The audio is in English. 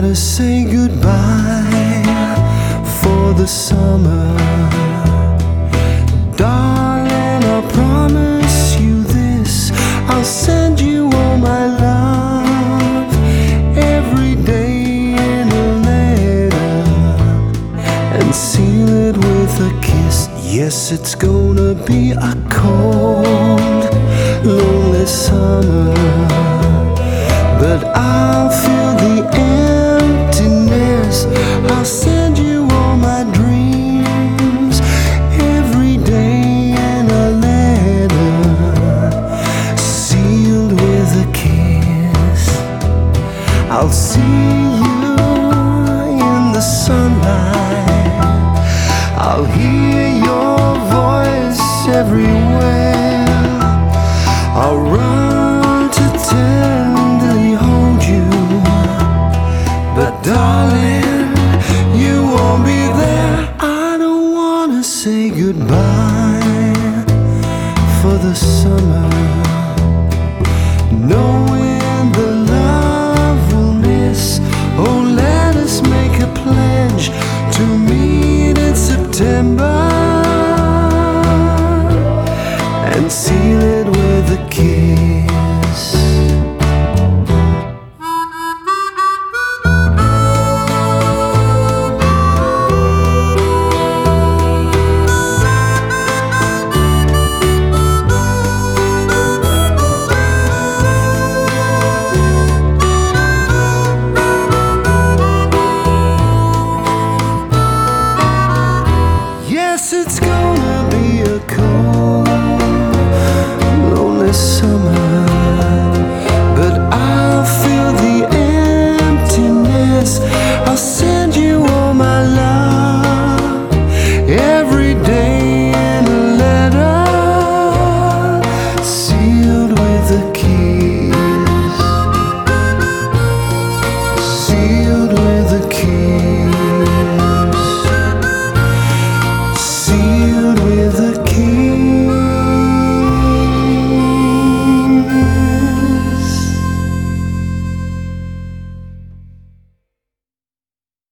gotta say goodbye for the summer. Darling, I promise you this, I'll send you all my love every day in a letter and seal it with a kiss. Yes, it's gonna be a cold, lonely summer, but I'll feel the emptiness. I'll send you all my dreams every day in a letter sealed with a kiss. I'll see you in the sunlight, I'll hear your voice everywhere, I'll run to tenderly hold you, but darling, you won't be there. I don't wanna say goodbye for the summer, knowing the love we'll miss. Oh, let us make a pledge to meet in September.